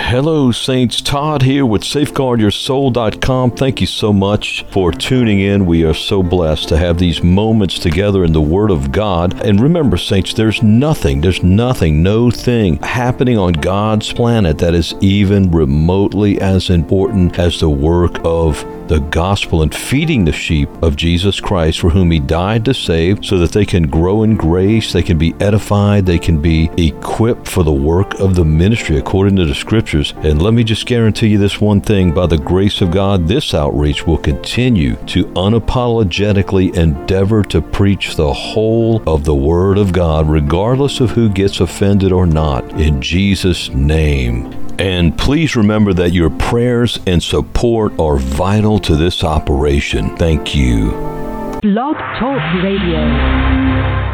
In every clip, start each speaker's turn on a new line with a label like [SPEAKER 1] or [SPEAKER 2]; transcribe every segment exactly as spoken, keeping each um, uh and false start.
[SPEAKER 1] Hello, Saints. Todd here with Safeguard Your Soul dot com. Thank you so much for tuning in. We are so blessed to have these moments together in the Word of God. And remember, Saints, there's nothing, there's nothing, no thing happening on God's planet that is even remotely as important as the work of the gospel and feeding the sheep of Jesus Christ, for whom He died to save, so that they can grow in grace, they can be edified, they can be equipped for the work of the ministry according to the Scriptures. And let me just guarantee you this one thing: by the grace of God, this outreach will continue to unapologetically endeavor to preach the whole of the Word of God, regardless of who gets offended or not, in Jesus' name. And please remember that your prayers and support are vital to this operation. Thank you.
[SPEAKER 2] Blog Talk Radio.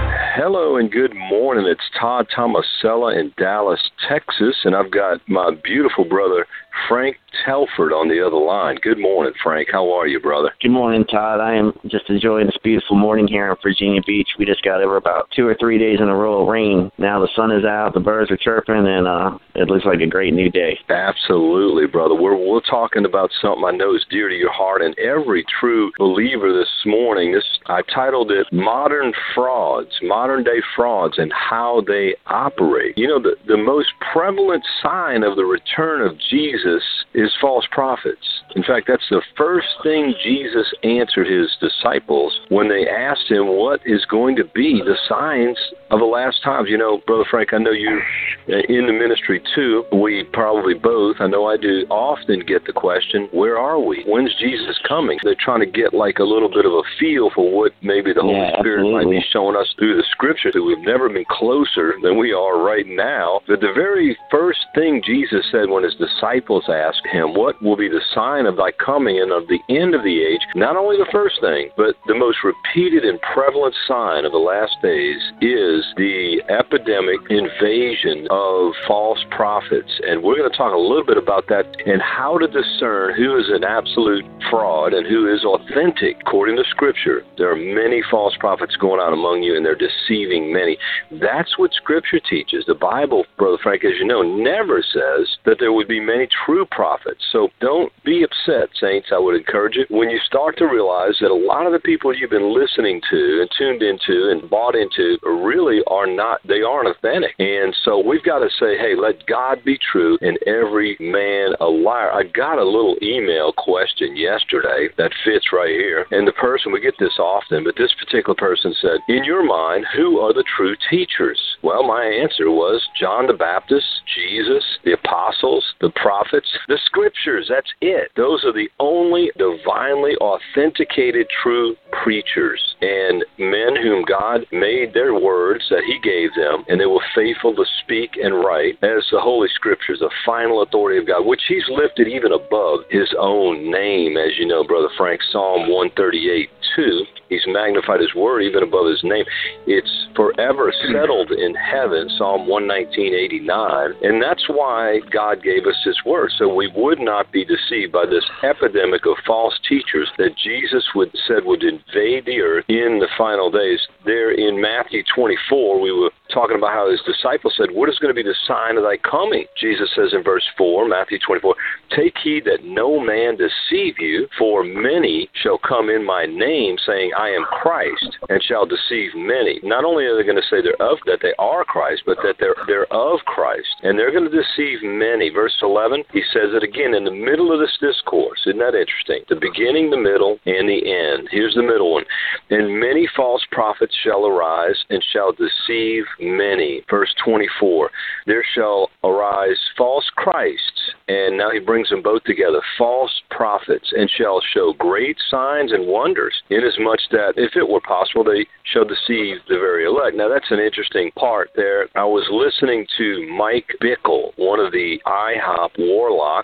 [SPEAKER 3] Hello and good morning. It's Todd Tomasella in Dallas, Texas, and I've got my beautiful brother, Frank Telford, on the other line. Good morning, Frank. How are you, brother?
[SPEAKER 4] Good morning, Todd. I am just enjoying this beautiful morning here in Virginia Beach. We just got over about two or three days in a row of rain. Now the sun is out, the birds are chirping, and uh, it looks like a great new day.
[SPEAKER 3] Absolutely, brother. We're, we're talking about something I know is dear to your heart and every true believer this morning. This I titled it Modern Frauds, Modern-Day Frauds and How They Operate. You know, the, the most prevalent sign of the return of Jesus is false prophets. In fact, that's the first thing Jesus answered His disciples when they asked Him what is going to be the signs of the last times. You know, Brother Frank, I know you're in the ministry too. We probably both, I know I do, often get the question, where are we? When's Jesus coming? They're trying to get like a little bit of a feel for what maybe the Holy
[SPEAKER 4] yeah,
[SPEAKER 3] Spirit
[SPEAKER 4] absolutely.
[SPEAKER 3] might be showing us through the Scripture, that we've never been closer than we are right now. But the very first thing Jesus said when His disciples asked Him, what will be the sign of Thy coming and of the end of the age? Not only the first thing, but the most repeated and prevalent sign of the last days is the epidemic invasion of false prophets. And we're going to talk a little bit about that and how to discern who is an absolute fraud and who is authentic according to Scripture. There are many false prophets going on among you, and they're deceiving many. That's what Scripture teaches. The Bible, Brother Frank, as you know, never says that there would be many true prophets. So don't be upset, saints, I would encourage it, when you start to realize that a lot of the people you've been listening to and tuned into and bought into really are not, they aren't authentic. And so we've got to say, hey, let God be true and every man a liar. I got a little email question yesterday that fits right here. And the person, we get this often, but this particular person said, in your mind, who are the true teachers? Well, my answer was John the Baptist, Jesus, the apostles, the prophets, the Scriptures. That's it. Those are the only divinely authenticated true preachers and men whom God made their words that He gave them, and they were faithful to speak and write as the Holy Scriptures, the final authority of God, which He's lifted even above His own name, as you know, Brother Frank, Psalm one thirty-eight two. He's magnified His word even above His name. It's forever settled in heaven, Psalm one nineteen eighty-nine, and that's why God gave us His word, so we would not be deceived by this epidemic of false teachers that Jesus would said would invade the earth in the final days. There in Matthew twenty-four, we were talking about how His disciples said, what is going to be the sign of Thy coming? Jesus says in verse four, Matthew twenty-four, take heed that no man deceive you, for many shall come in my name, saying, I am Christ, and shall deceive many. Not only are they going to say they're of, that they are Christ, but that they're, they're of Christ, and they're going to deceive many. Verse eleven, He says it again in the middle of this discourse. Isn't that interesting? The beginning, the middle, and the end. Here's the middle one. And many false prophets shall arise, and shall deceive many. Verse twenty-four, there shall arise false Christs, and now He brings them both together, false prophets, and shall show great signs and wonders, inasmuch that, if it were possible, they shall deceive the very elect. Now, that's an interesting part there. I was listening to Mike Bickle, one of the I hop warlocks,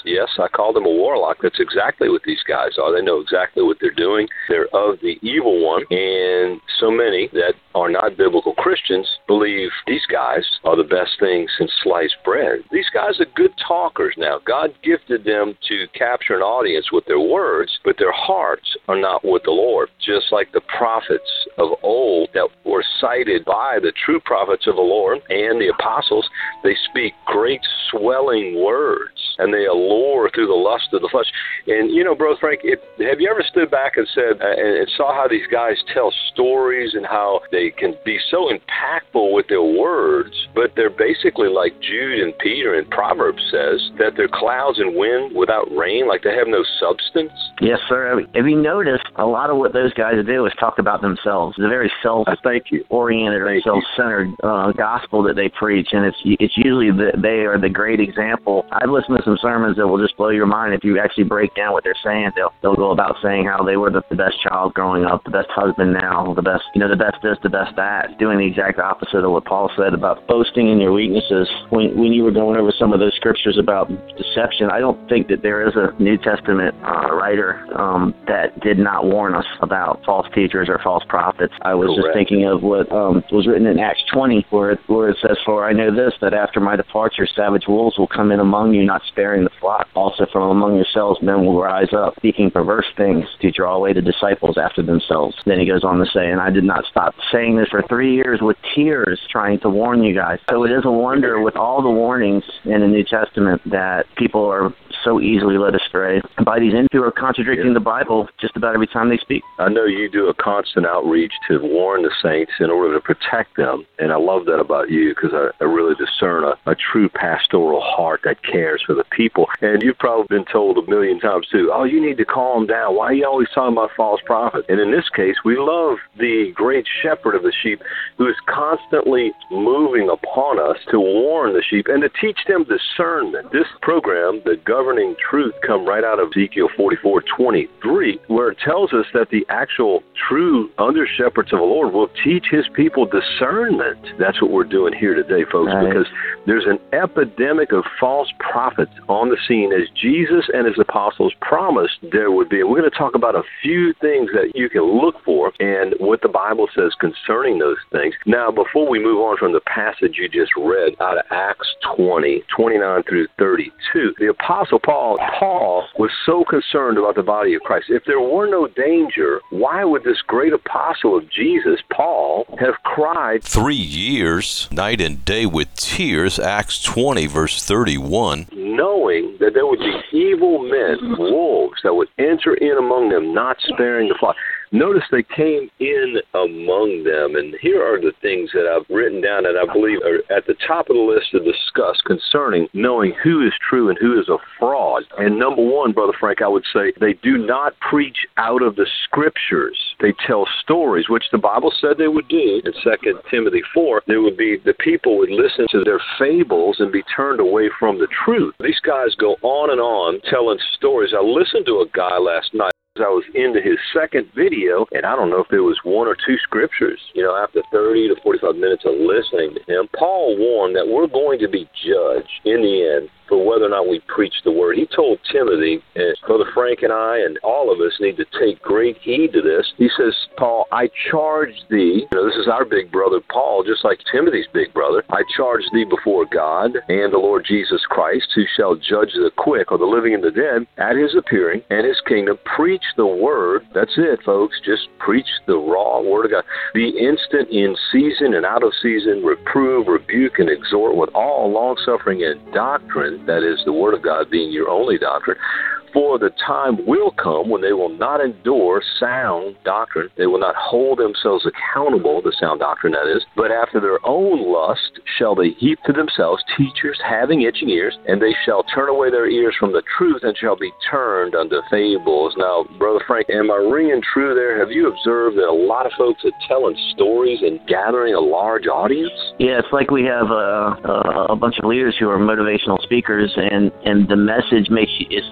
[SPEAKER 3] Yes, I call them a warlock. That's exactly what these guys are. They know exactly what they're doing. They're of the evil one, and so many that are not biblical Christians believe these guys are the best thing since sliced bread. These guys are good talkers now. God gifted them to capture an audience with their words, but their hearts are not with the Lord. Just like the prophets of old that were cited by the true prophets of the Lord and the apostles, they speak great swelling words, and they allure through the lust of the flesh. And, you know, Brother Frank, it, have you ever stood back and said, uh, and saw how these guys tell stories and how they can be so impactful with their words, but they're basically like Jude and Peter in Proverbs says, that they're clouds and wind without rain, like they have no substance?
[SPEAKER 4] Yes, sir. Have you noticed a lot of what those guys do is talk about themselves? It's a very self-oriented or self-centered uh, gospel that they preach, and it's it's usually the, they are the great example. I've listened to some sermons that will just blow your mind. If you actually break down what they're saying, they'll they'll go about saying how they were the, the best child growing up, the best husband now, the best, you know, the best this, the best that, doing the exact opposite of what Paul said about boasting in your weaknesses. When when you were going over some of those scriptures about deception, I don't think that there is a New Testament uh, writer um, that did not warn us about false teachers or false prophets. I was Correct. just thinking of what um, was written in Acts twenty, where it, where it says, "For I know this, that after my departure, savage wolves will come in among you, not sparing the flock. Also from among yourselves men will rise up, speaking perverse things to draw away the disciples after themselves." Then he goes on to say, and I did not stop saying this for three years with tears, trying to warn you guys. So it is a wonder with all the warnings in the New Testament that people are so easily led astray by these ends who are contradicting yeah. the Bible just about every time they speak.
[SPEAKER 3] I know you do a constant outreach to warn the saints in order to protect them, and I love that about you because I, I really discern a, a true pastoral heart that cares for the people. And you've probably been told a million times too, oh, you need to calm down. Why are you always talking about false prophets? And in this case, we love the great shepherd of the sheep who is constantly moving upon us to warn the sheep and to teach them discernment. This program, the Governing Truth, come right out of Ezekiel forty-four twenty-three, where it tells us that the actual true under shepherds of the Lord will teach his people discernment. That's what we're doing here today, folks, right. because there's an epidemic of false prophets on the scene, as Jesus and his apostles promised there would be. And we're going to talk about a few things that you can look for and what the Bible says concerning those things. Now, before we move on from the passage you just read out of Acts twenty, twenty-nine through thirty-two, the Apostle Paul, Paul was so concerned about the body of Christ. If there were no danger, why would this great apostle of Jesus, Paul, have cried
[SPEAKER 1] three years, night and day with tears, Acts twenty, verse thirty-one,
[SPEAKER 3] knowing that there would be evil men, wolves, that would enter in among them, not sparing the flock? Notice they came in among them, and here are the things that I've written down that I believe are at the top of the list to discuss concerning knowing who is true and who is a fraud. And number one, Brother Frank, I would say they do not preach out of the Scriptures. They tell stories, which the Bible said they would do. In Second Timothy four, there would be the people would listen to their fables and be turned away from the truth. These guys go on and on telling stories. I listened to a guy last night. I was into his second video, and I don't know if there was one or two scriptures. You know, after thirty to forty-five minutes of listening to him, Paul warned that we're going to be judged in the end for whether or not we preach the word. He told Timothy, and Brother Frank and I and all of us need to take great heed to this. He says, Paul, I charge thee, you know, this is our big brother Paul, just like Timothy's big brother, I charge thee before God and the Lord Jesus Christ, who shall judge the quick or the living and the dead at his appearing and his kingdom. Preach the word. That's it, folks. Just preach the raw word of God. Be instant in season and out of season, reprove, rebuke, and exhort with all longsuffering and doctrine. That is the word of God being your only doctrine. For the time will come when they will not endure sound doctrine. They will not hold themselves accountable, the sound doctrine that is, but after their own lust shall they heap to themselves teachers having itching ears, and they shall turn away their ears from the truth and shall be turned unto fables. Now, Brother Frank, am I ringing true there? Have you observed that a lot of folks are telling stories and gathering a large audience?
[SPEAKER 4] Yeah, it's like we have a, a, a bunch of leaders who are motivational speakers, and, and the message makes you, is, is one that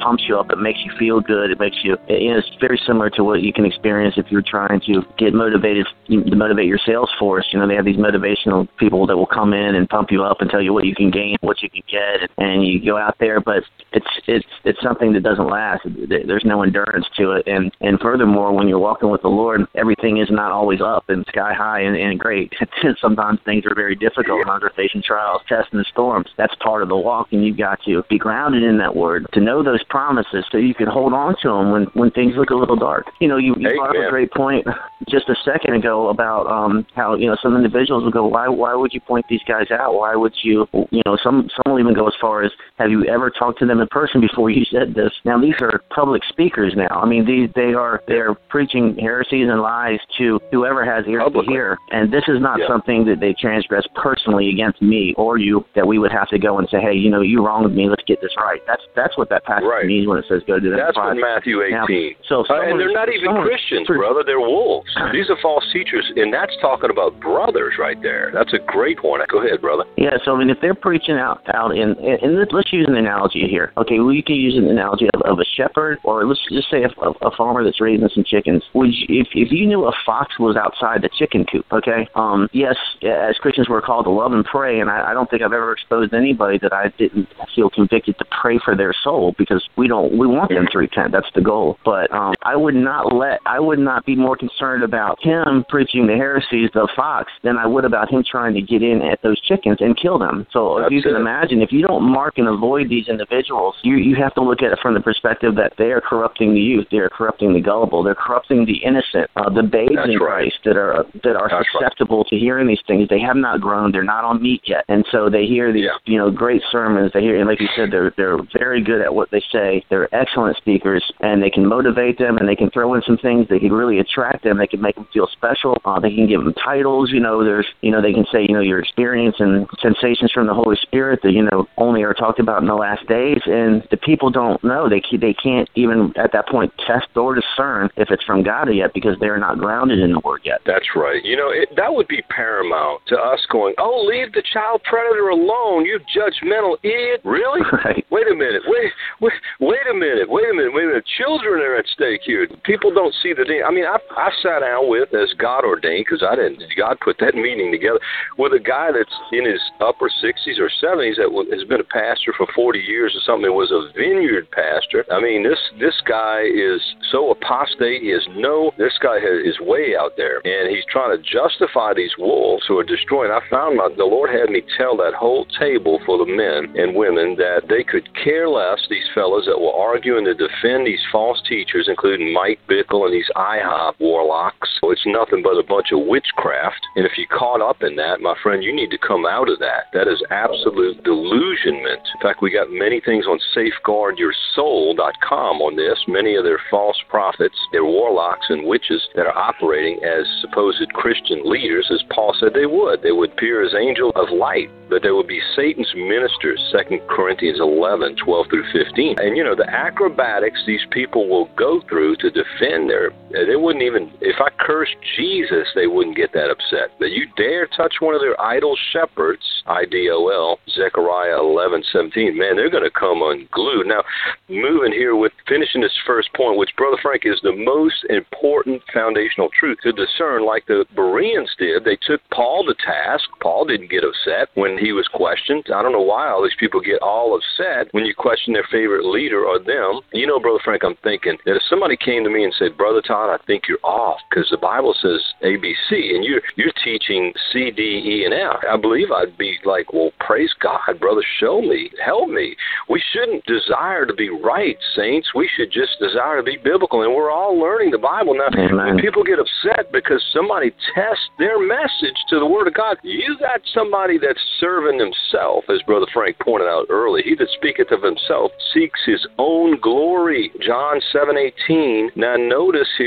[SPEAKER 4] pumps you up. It makes you feel good. It makes you, you know, it's very similar to what you can experience if you're trying to get motivated, to motivate your sales force. You know, they have these motivational people that will come in and pump you up and tell you what you can gain, what you can get, and you go out there, but it's it's it's something that doesn't last. There's no endurance to it. And, and furthermore, when you're walking with the Lord, everything is not always up and sky high and, and great. Sometimes things are very difficult. Sometimes we're facing trials, tests, and storms. That's part of the walk, and you've got to be grounded in that word, to know those promises so you can hold on to them when, when things look a little dark. You know, you, you
[SPEAKER 3] hey,
[SPEAKER 4] brought up
[SPEAKER 3] man.
[SPEAKER 4] a great point just a second ago about um, how, you know, some individuals will go, why why would you point these guys out? Why would you, you know, some, some will even go as far as, have you ever talked to them in person before you said this? Now, these are public speakers now. I mean, these, they are, they're preaching heresies and lies to whoever has ears Publicly. to hear. And this is not yeah. something that they transgress personally against me or you, that we would have to go and say, hey, you know, you wronged me, let's get this right. That's that's what that passage
[SPEAKER 3] right.
[SPEAKER 4] means when it says go to them.
[SPEAKER 3] That's what Matthew eighteen.
[SPEAKER 4] Now, so
[SPEAKER 3] uh, and they're not even Christians, pre- brother. They're wolves. These are false teachers, and that's talking about brothers right there. That's a great one. Go ahead, brother.
[SPEAKER 4] Yeah, so I mean, if they're preaching out, out in, and let's use an analogy here. Okay, well, you can use an analogy of, of a shepherd, or let's just say a, a farmer that's raising some chickens. Would you, if, if you knew a fox was outside the chicken coop, okay, um, yes, as Christians we're called to love and pray, and I, I don't think I've ever exposed anybody that I didn't feel convicted to pray for their soul, because we don't, we want them to repent. That's the goal. But um, I would not let, I would not be more concerned about him preaching the heresies of fox than I would about him trying to get in at those chickens and kill them. So
[SPEAKER 3] That's
[SPEAKER 4] if you can
[SPEAKER 3] it.
[SPEAKER 4] imagine, if you don't mark and avoid these individuals, you you have to look at it from the perspective that they are corrupting the youth, they are corrupting the gullible, they're corrupting the innocent, uh, the babes
[SPEAKER 3] That's
[SPEAKER 4] in
[SPEAKER 3] right.
[SPEAKER 4] Christ that are that are
[SPEAKER 3] That's
[SPEAKER 4] susceptible right. to hearing these things. They have not grown, they're not on meat yet, and so they hear these,
[SPEAKER 3] yeah.
[SPEAKER 4] you know, great sermons. They hear, and like you said, they're they're very good at what they say. They're excellent speakers, and they can motivate them, and they can throw in some things. They can really attract them. They can make them feel special. Uh, they can give them titles. You know, there's, you know, they can say, you know, your experience and sensations from the Holy Spirit that, you know, only are talked about in the last days, and the people don't know. They they can't even at that point test or discern if it's from God yet, because they're not grounded in the Word yet.
[SPEAKER 3] That's right. You know, it, that would be paramount to us going, oh, leave the child predator alone, you judgmental idiot. Really?
[SPEAKER 4] Right.
[SPEAKER 3] Wait a minute. Wait, wait, wait a minute. Wait a minute. Wait a minute. Children are at stake here. People don't see the thing. I mean, I I sat down with, as God ordained, because I didn't, God put that meeting together, with a guy that's in his upper sixties or seventies that has been a pastor for forty years or something. It was a vineyard pastor. I mean, this this guy is so apostate. He has no, this guy has, is way out there, and he's trying to justify these wolves who are destroying. I found my, the Lord had me tell that whole table full of men and women that they could care less, these fellas that will argue and to defend these false teachers, including Mike Bickle and these IHOP warlocks. So it's nothing but a bunch of witchcraft. And if you're caught up in that, my friend, you need to come out of that. That is absolute delusionment. In fact, we got many things on safeguard your soul dot com on this. Many of their false prophets, their warlocks and witches that are operating as supposed Christian leaders, as Paul said they would. They would appear as angels of light, but they would be Satan's ministers, Second Corinthians eleven, twelve through fifteen. And, you know, the acrobatics these people will go through to defend their, they wouldn't even, if I cursed Jesus, they wouldn't get that upset. But you dare touch one of their idol shepherds, I D O L, Zechariah eleven, seventeen, man, they're going to come unglued. Now, moving here with finishing this first point, which, Brother Frank, is the most important foundational truth to discern, like the Bereans did. They took Paul to task. Paul didn't get upset when he was questioned. I don't know why all these people get all upset when you question their favorite leader or them. You know, Brother Frank, I'm thinking that if somebody came to me and said, Brother Todd, I think you're off, because the Bible says A, B, C, and you're, you're teaching C, D, E, and F, I believe I'd be like, well, praise God, brother, show me, help me. We shouldn't desire to be right, saints. We should just desire to be biblical, and we're all learning the Bible. Now,
[SPEAKER 4] Amen.
[SPEAKER 3] When people get upset because somebody tests their message to the Word of God, you got somebody that's serving himself, as Brother Frank pointed out early. He that speaketh of himself seeks his own glory. John seven eighteen. Now, notice here,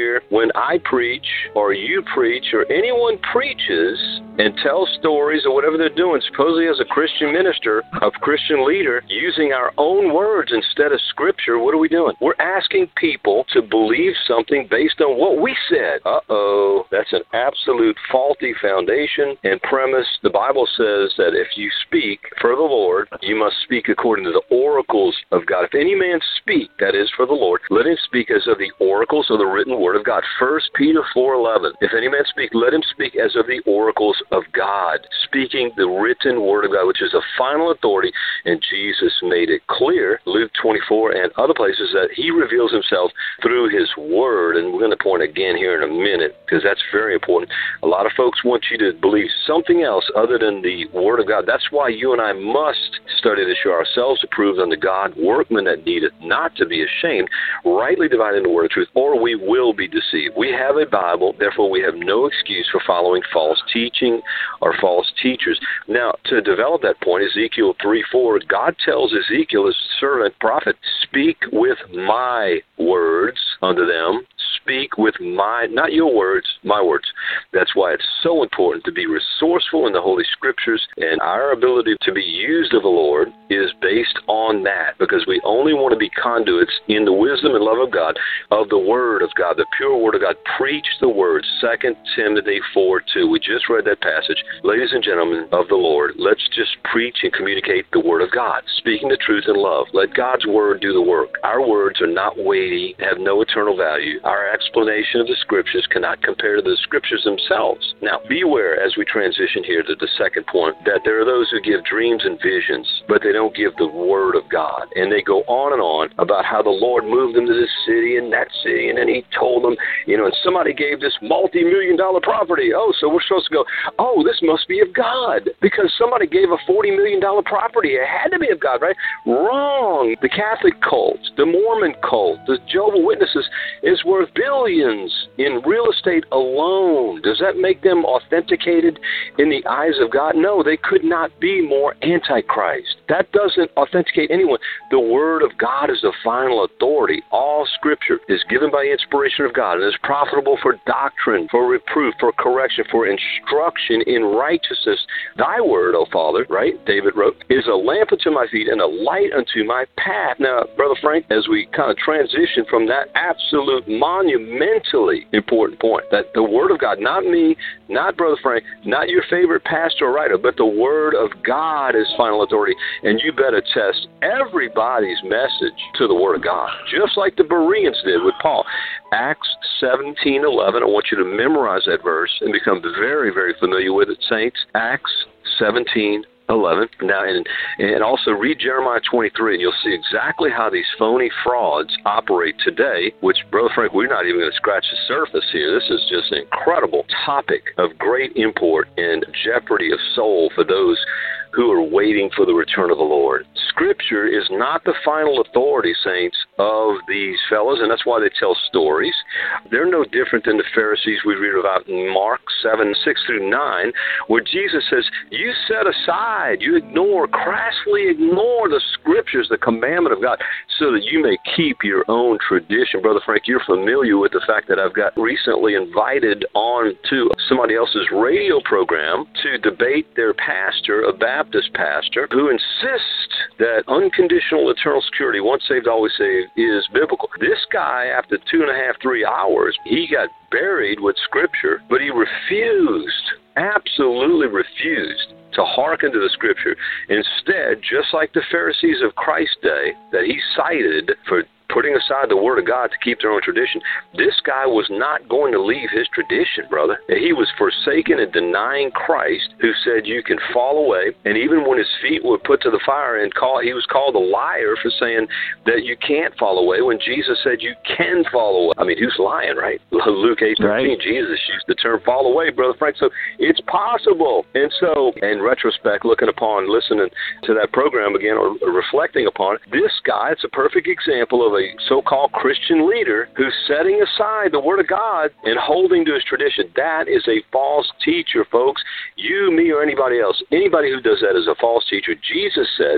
[SPEAKER 3] here when I preach or you preach or anyone preaches and tells stories or whatever they're doing, supposedly as a Christian minister, a Christian leader, using our own words instead of Scripture, what are we doing? We're asking people to believe something based on what we said. Uh-oh, that's an absolute faulty foundation and premise. The Bible says that if you speak for the Lord, you must speak according to the oracles of God. If any man speak, that is for the Lord, let him speak as of the oracles of the written word of God. First Peter four eleven. If any man speak, let him speak as of the oracles of God, speaking the written word of God, which is a final authority, and Jesus made it clear, Luke twenty-four and other places, that he reveals himself through his word, and we're going to point again here in a minute, because that's very important. A lot of folks want you to believe something else other than the word of God. That's why you and I must study to show ourselves approved unto God, workmen that needeth not to be ashamed, rightly dividing the word of truth, or we will be deceived. We have a Bible, therefore we have no excuse for following false teaching or false teachers. Now, to develop that point, Ezekiel three four, God tells Ezekiel, his servant prophet, speak with my words unto them. Speak with my, not your words, my words. That's why it's so important to be resourceful in the Holy Scriptures, and our ability to be used of the Lord is based on that, because we only want to be conduits in the wisdom and love of God, of the Word of God, the pure Word of God. Preach the Word, Second Timothy four two. We just read that passage. Ladies and gentlemen of the Lord, let's just preach and communicate the Word of God, speaking the truth in love. Let God's Word do the work. Our words are not weighty, have no eternal value. Our explanation of the Scriptures cannot compare to the Scriptures themselves. Now, beware as we transition here to the second point, that there are those who give dreams and visions, but they don't give the Word of God. And they go on and on about how the Lord moved them to this city and that city, and then he told them, you know, and somebody gave this multi-million dollar property. Oh, so we're supposed to go, oh, this must be of God, because somebody gave a forty million dollar property. It had to be of God, right? Wrong. The Catholic cult, the Mormon cult, the Jehovah's Witnesses is worth billions in real estate alone. Does that make them authenticated in the eyes of God? No, they could not be more antichrist. That doesn't authenticate anyone. The Word of God is the final authority. All Scripture is given by inspiration of God and is profitable for doctrine, for reproof, for correction, for instruction in righteousness. Thy Word, O Father, right, David wrote, is a lamp unto my feet and a light unto my path. Now, Brother Frank, as we kind of transition from that absolute monumentally important point, that the Word of God, not me, not Brother Frank, not your favorite pastor or writer, but the Word of God is final authority, and you better test everybody's message to the Word of God, just like the Bereans did with Paul. Acts seventeen eleven, I want you to memorize that verse and become very, very familiar with it, saints. Acts seventeen eleven. Now, and, and also read Jeremiah twenty-three, and you'll see exactly how these phony frauds operate today, which, Brother Frank, we're not even going to scratch the surface here. This is just an incredible topic of great import and jeopardy of soul for those who are waiting for the return of the Lord. Scripture is not the final authority, saints, of these fellows, and that's why they tell stories. They're no different than the Pharisees we read about in Mark seven, six through nine, where Jesus says, you set aside, you ignore, crassly ignore the Scriptures, the commandment of God, so that you may keep your own tradition. Brother Frank, you're familiar with the fact that I've got recently invited on to somebody else's radio program to debate their pastor, a Baptist pastor, who insists that unconditional eternal security, once saved, always saved, is biblical. This guy, after two and a half, three hours, he got buried with Scripture, but he refused, absolutely refused to hearken to the Scripture. Instead, just like the Pharisees of Christ's day that he cited for putting aside the Word of God to keep their own tradition, this guy was not going to leave his tradition, brother. He was forsaking and denying Christ, who said you can fall away, and even when his feet were put to the fire, and call, he was called a liar for saying that you can't fall away when Jesus said you can fall away. I mean, who's lying, right? Luke eight thirteen, right. Jesus used the term fall away, Brother Frank, so it's possible. And so, in retrospect, looking upon, listening to that program again, or reflecting upon it, this guy, it's a perfect example of a so-called Christian leader who's setting aside the Word of God and holding to his tradition. That is a false teacher, folks. You, me, or anybody else, anybody who does that is a false teacher. Jesus said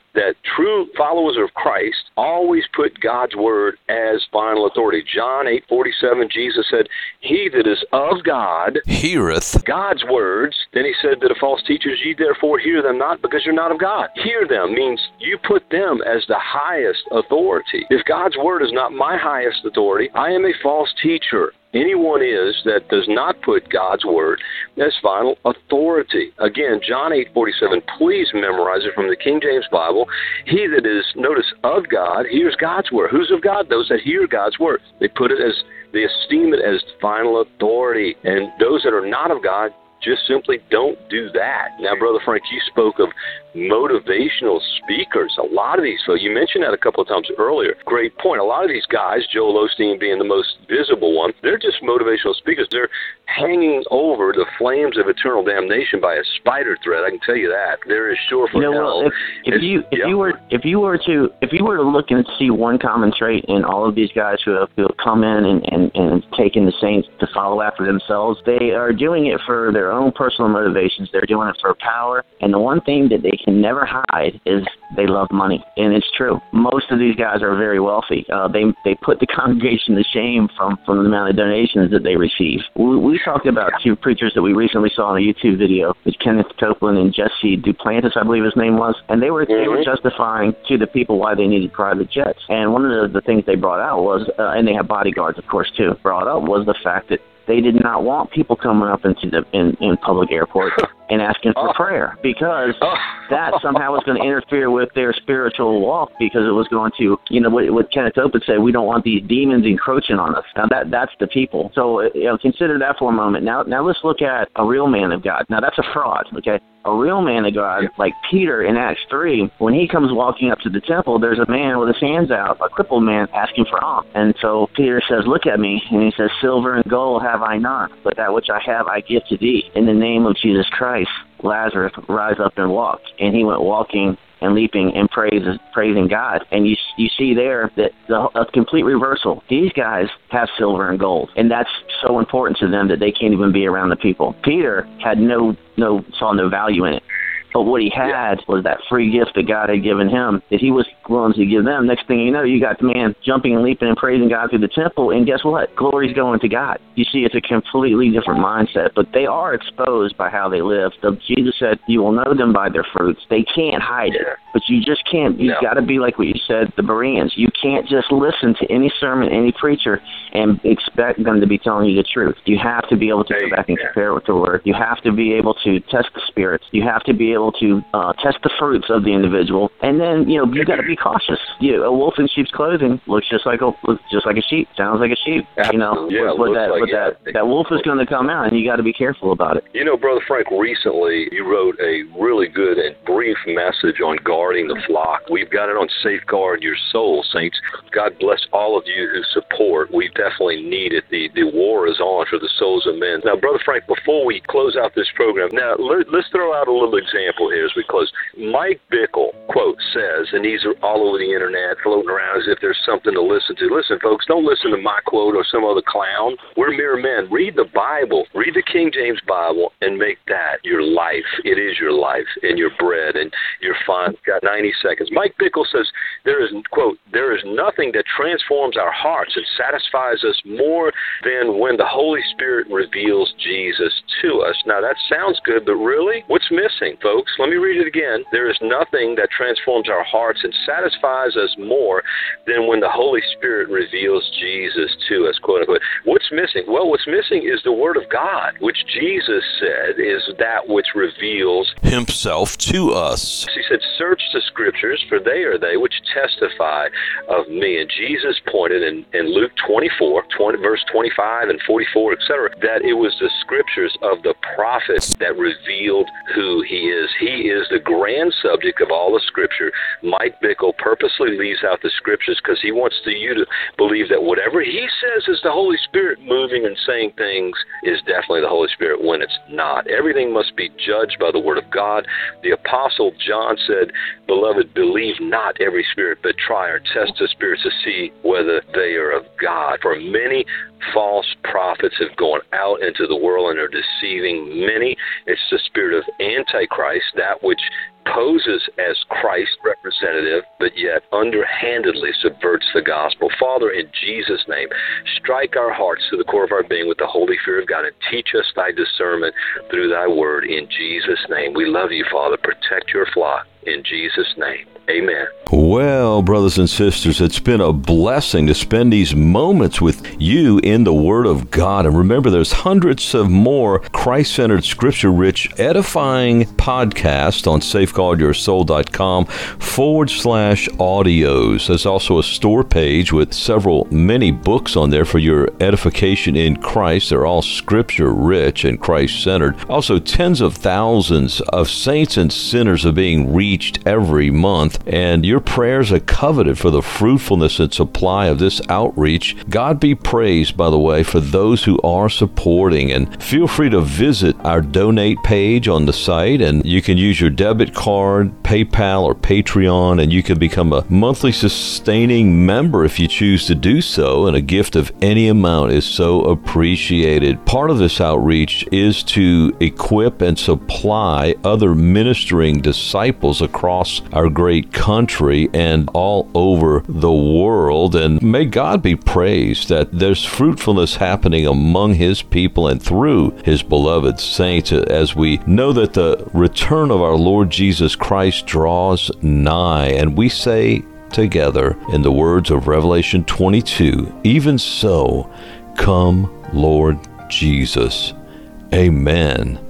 [SPEAKER 3] that true followers of Christ always put God's word as final authority. John eight forty-seven, Jesus said, he that is of God
[SPEAKER 1] heareth
[SPEAKER 3] God's words. Then he said to the false teachers, ye therefore hear them not, because you're not of God. Hear them means you put them as the highest authority. If God's word is not my highest authority, I am a false teacher. Anyone is that does not put God's word as final authority. Again, John eight forty-seven, please memorize it from the King James Bible. He that is, notice, of God, hears God's word. Who's of God? Those that hear God's word. They put it as, they esteem it as final authority. And those that are not of God just simply don't do that. Now, Brother Frank, you spoke of motivational speakers. A lot of these folks, you mentioned that a couple of times earlier. Great point. A lot of these guys, Joel Osteen being the most visible one, they're just motivational speakers. They're hanging over the flames of eternal damnation by a spider thread. I can tell you that. They're as sure for
[SPEAKER 4] you know,
[SPEAKER 3] hell.
[SPEAKER 4] Well, if, if you if yeah. you were if you were to if you were to look and see one common trait in all of these guys who have, who have come in and, and, and taken the saints to follow after themselves, they are doing it for their own personal motivations. They're doing it for power. And the one thing that they can never hide is they love money. And it's true. Most of these guys are very wealthy. Uh, they they put the congregation to shame from, from the amount of donations that they receive. We, we talked about two preachers that we recently saw in a YouTube video with Kenneth Copeland and Jesse Duplantis, I believe his name was. And they were mm-hmm. they were justifying to the people why they needed private jets. And one of the, the things they brought out was, uh, and they have bodyguards, of course, too, brought up was the fact that they did not want people coming up into the in, in public airports and asking for oh. prayer, because oh. that somehow was going to interfere with their spiritual walk, because it was going to, you know, what, what Kenneth Copeland said, we don't want these demons encroaching on us. Now, that that's the people. So, you know, consider that for a moment. Now, now let's look at a real man of God. Now, that's a fraud, okay? A real man of God, like Peter in Acts three, when he comes walking up to the temple, there's a man with his hands out, a crippled man, asking for alms. And so Peter says, look at me. And he says, silver and gold have I none, but that which I have I give to thee. In the name of Jesus Christ, Lazarus, rise up and walk. And he went walking and leaping and praises, praising God. And you you see there that the, a complete reversal. These guys have silver and gold, and that's so important to them that they can't even be around the people. Peter had no no saw no value in it. But what he had yeah. was that free gift that God had given him that he was willing to give them. Next thing you know, you got the man jumping and leaping and praising God through the temple, and guess what? Glory's going to God. You see, it's a completely different mindset, but they are exposed by how they live. So Jesus said, you will know them by their fruits. They can't hide it, but you just can't. You've no. got to be like what you said, the Bereans. You can't just listen to any sermon, any preacher, and expect them to be telling you the truth. You have to be able to go back and compare it with the Word. You have to be able to test the spirits. You have to be able to uh, test the fruits of the individual, and then you know you got to be cautious. You, a wolf in sheep's clothing looks just like a looks just like a sheep, sounds like a sheep. You know,
[SPEAKER 3] yeah,
[SPEAKER 4] but that
[SPEAKER 3] like,
[SPEAKER 4] but
[SPEAKER 3] yeah.
[SPEAKER 4] that that wolf is going to come out, and you got to be careful about it.
[SPEAKER 3] You know, Brother Frank, recently you wrote a really good and brief message on guarding the flock. We've got it on Safeguard Your Soul, Saints. God bless all of you who support. We definitely need it. The the war is on for the souls of men. Now, Brother Frank, before we close out this program, now let's throw out a little example here as we close. Mike Bickle, quote, says, and these are all over the internet floating around as if there's something to listen to. Listen, folks, don't listen to my quote or some other clown. We're mere men. Read the Bible. Read the King James Bible and make that your life. It is your life and your bread and your fun. Got ninety seconds. Mike Bickle says, there is, quote, there is nothing that transforms our hearts and satisfies us more than when the Holy Spirit reveals Jesus to us. Now, that sounds good, but really, what's missing, folks? Let me read it again. There is nothing that transforms our hearts and satisfies us more than when the Holy Spirit reveals Jesus to us, quote unquote. What's missing? Well, what's missing is the Word of God, which Jesus said is that which reveals
[SPEAKER 1] Himself to us.
[SPEAKER 3] He said, search the Scriptures, for they are they which testify of me. And Jesus pointed in, in Luke twenty-four, twenty, verse twenty-five and forty-four, et cetera, that it was the Scriptures of the prophets that revealed who He is. He is the grand subject of all the Scripture. Mike Bickle purposely leaves out the Scriptures because he wants to, you to believe that whatever he says is the Holy Spirit moving and saying things is definitely the Holy Spirit, when it's not. Everything must be judged by the Word of God. The Apostle John said, beloved, believe not every spirit, but try or test the spirits to see whether they are of God. For many false prophets have gone out into the world and are deceiving many. It's the spirit of Antichrist, that which poses as Christ's representative, but yet underhandedly subverts the gospel. Father, in Jesus' name, strike our hearts to the core of our being with the holy fear of God and teach us thy discernment through thy word. In Jesus' name, we love you, Father. Protect your flock. In Jesus' name, amen.
[SPEAKER 1] Well, brothers and sisters, it's been a blessing to spend these moments with you in the Word of God. And remember, there's hundreds of more Christ-centered, scripture-rich, edifying podcasts on safeguardyoursoul.com forward slash audios. There's also a store page with several, many books on there for your edification in Christ. They're all scripture-rich and Christ-centered. Also, tens of thousands of saints and sinners are being reached every month, and your prayers are coveted for the fruitfulness and supply of this outreach. God be praised, by the way, for those who are supporting. And feel free to visit our donate page on the site, and you can use your debit card, PayPal, or Patreon, and you can become a monthly sustaining member if you choose to do so, and a gift of any amount is so appreciated. Part of this outreach is to equip and supply other ministering disciples across our great country and all over the world. And may God be praised that there's fruitfulness happening among his people and through his beloved saints, as we know that the return of our Lord Jesus Christ draws nigh. And we say together in the words of Revelation twenty-two, even so, come, Lord Jesus. Amen.